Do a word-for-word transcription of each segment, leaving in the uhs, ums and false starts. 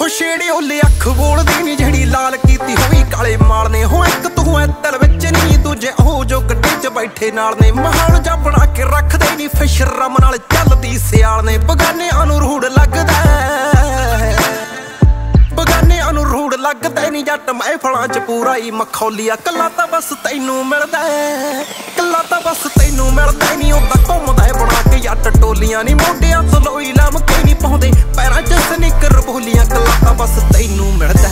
ਛੇੜੇ ਓਲੇ ਅੱਖ ਬੋਲਦੀ ਨੀ ਜਿਹੜੀ ਲਾਲ ਕੀਤੀ ਹੋਈ ਕਾਲੇ ਮਾਲ ਨੇ। ਹੋ ਇੱਕ ਤੂੰ ਐ ਦਿਲ ਵਿੱਚ ਨਹੀਂ, ਦੂਜੇ ਉਹ ਜੋ ਗੱਡੀ 'ਚ ਬੈਠੇ ਨਾਲ ਨੇ। ਮਾਹੌਲ ਜਾ ਬਣਾ ਕੇ ਰੱਖਦੇ ਨੀ ਫਿਸ਼ਰਮ ਨਾਲ ਚੱਲਦੀ ਸਿਆਲ ਨੇ। ਬਗਾਨਿਆਂ ਨੂੰ ਰੂੜ ਲੱਗਦਾ, ਬਗਾਨਿਆਂ ਨੂੰ ਰੂੜ ਲੱਗਦਾ ਨੀ ਜੱਟ ਮਹਿਫਲਾਂ 'ਚ ਪੂਰਾ ਹੀ ਮਖੌਲੀਆ। ਕੱਲਾ ਤਾਂ ਬਸ ਤੈਨੂੰ ਮਿਲਦਾ, ਕੱਲਾ ਤਾਂ ਬਸ ਤੈਨੂੰ ਮਿਲਦਾ ਨੀ। ਉਹਦਾ ਘੁੰਮਦਾ ਬਣਾ ਕੇ ਜੱਟ ਟੋਲੀਆਂ ਨੀ, ਮੋਢਿਆਂ ਤੋਂ ਲੋਈ ਲਮਕੇ ਨੀ ਪਾਉਂਦੇ, ਪੈਰਾਂ 'ਚ ਸਨਿੱਕਰ ਬੋਲੀਆਂ। ਕੱਲਾ ਤਾਂ ਬਸ ਤੈਨੂੰ ਮਿਲਦਾ।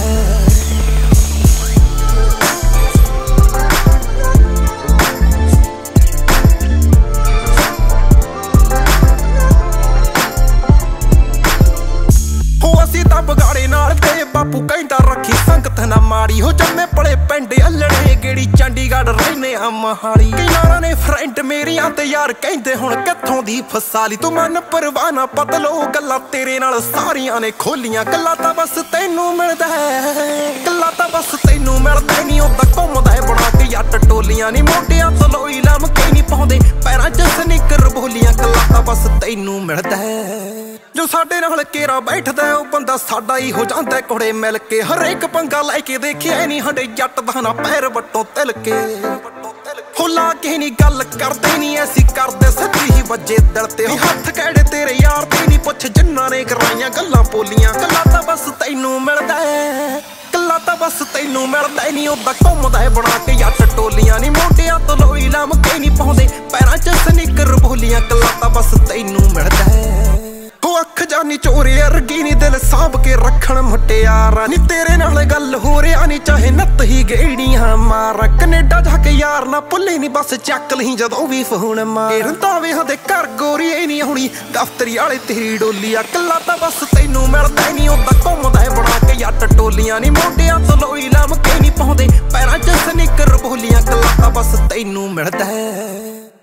ਬਗਾੜੇ ਨਾਲ ਤੇ ਬਾਪੂ ਕਹਿੰਦਾ ਰੱਖੀ ਸੰਗਤ ਨਾ ਮਾੜੀ। ਹੋ ਜੰਮੇ ਪਲੇ ਪਿੰਡ ਅਲੜੇ ਗੇੜੀ ਚੰਡੀਗੜ੍ਹ ਰਹਿਨੇ ਆ ਮਹਾਲੀ। ਕਿਨਾਰਾਂ ਨੇ ਫਰੈਂਡ ਮੇਰੀਆਂ ਤੇ ਯਾਰ ਕਹਿੰਦੇ ਹੁਣ ਕਿੱਥੋਂ ਦੀ ਫਸਾਲੀ। ਤੂੰ ਮਨ ਪਰਵਾਨਾ ਬਦਲੋ ਗੱਲਾਂ ਤੇਰੇ ਨਾਲ ਸਾਰੀਆਂ ਨੇ ਖੋਲੀਆਂ। ਗੱਲਾਂ ਤਾਂ ਬਸ ਤੈਨੂੰ ਮਿਲਦਾ, ਗੱਲਾਂ ਤਾਂ ਬਸ ਤੈਨੂੰ ਮਿਲਦਾ ਨੀ। ਉਹਦਾ ਘੁੰਮਦਾ ਬਣਾ ਕੇ ਜੱਟ ਟੋਲੀਆਂ ਨੀ, ਮੋਢਿਆਂ ਤੋਂ ਲੋਈ ਲਮਕੇ ਨੀ ਪਾਉਂਦੇ, ਪੈਰਾਂ 'ਚ ਸਨਿੱਕਰ ਬੋਲੀਆਂ। ਗੱਲਾਂ ਤਾਂ ਬਸ ਤੈਨੂੰ ਮਿਲਦਾ। ਜੋ ਸਾਡੇ ਨਾਲ ਕੇਰਾ ਬੈਠਦਾ ਉਹ ਬੰਦਾ ਸਾਡਾ ਹੀ ਹੋ ਜਾਂਦਾ ਕੋੜੇ ਮਿਲ ਕੇ। ਹਰੇਕ ਪੰਗਾ ਲੈ ਕੇ ਦੇਖਿਆ ਨੀ ਸਾਡੇ ਜੱਟ ਦਾ ਨਾ ਪੈਰ ਵੱਟੋਂ ਤਿਲ ਕੇ। ਹੋ ਲਾ ਕੇ ਨੀ ਗੱਲ ਕਰਦੇ ਨੀ ਐਸੀ ਕਰਦੇ ਸਿੱਧੀ ਹੀ ਵੱਜੇ ਦਿਲ ਤੇ। ਹੱਥ ਕਿਹੜੇ ਤੇਰੇ ਯਾਰ ਤੇ ਨੀ ਪੁੱਛ ਜਿੰਨਾਂ ਨੇ ਕਰਾਈਆਂ ਗੱਲਾਂ ਬੋਲੀਆਂ। ਗੱਲਾਂ ਤਾਂ ਬਸ ਤੈਨੂੰ ਮਿਲਦਾ, ਗੱਲਾਂ ਤਾਂ ਬਸ ਤੈਨੂੰ ਮਿਲਦਾ ਨੀ। ਉਹਦਾ ਘੁੰਮਦਾ ਬਣਾ ਕੇ ਜੱਟ ਟੋਲੀਆਂ ਨੀ, ਮੋਢਿਆਂ ਤੋਂ ਲੋਈ ਲਮਕੇ ਨੀ ਪਾਉਂਦੇ, ਪੈਰਾਂ 'ਚ ਸਨਿੱਕਰ ਬੋਲੀਆਂ। ਗੱਲਾਂ ਤਾਂ ਬਸ ਤੈਨੂੰ ਮਿਲਦਾ। ਉਹ ਅੱਖ ਜਾਨੀ ਚੋਰੇ ਅਰਗੀ ਨੀ ਦਿਲ ਸਾਂਭ ਕੇ ਰੱਖਣ ਮੁਟਿਆਰਾਂ ਨੀ। ਤੇਰੇ ਨਾਲ ਗੱਲ ਹੋ ਰਿਆ ਨੀ ਚਾਹੇ ਨੱਤ ਹੀ ਗੇੜੀਆਂ ਮਾਰ। ਕਨੇਡਾ ਜਾ ਕੇ ਯਾਰ ਨਾ ਭੁੱਲੇ ਨੀ ਬਸ ਚੱਕ ਲਈ ਜਦੋਂ ਵੀ ਫੋਨ ਮਾਰ। ਰੰਧਾਵੇ ਹਦੇ ਘਰ ਗੋਰੀ ਨੀ ਆਉਣੀ ਦਫ਼ਤਰੀ ਵਾਲੇ ਤੇਰੀ ਡੋਲੀ ਆ। ਕੱਲਾ ਤਾਂ ਬਸ ਤੈਨੂੰ ਮਿਲਦਾ ਨੀ। ਉਹਦਾ ਘੁੰਮਦਾ ਬਣਾ ਕੇ ਜੱਟ ਟੋਲੀਆਂ ਨੀ, ਮੋਢਿਆਂ ਤੋਂ ਲੋਈ ਲਮਕੇ ਨੀ ਪਾਉਂਦੇ, ਪੈਰਾਂ 'ਚ ਸਨਿੱਕਰ ਬੋਲੀਆਂ। ਕੱਲਾ ਤਾਂ ਬਸ ਤੈਨੂੰ ਮਿਲਦਾ।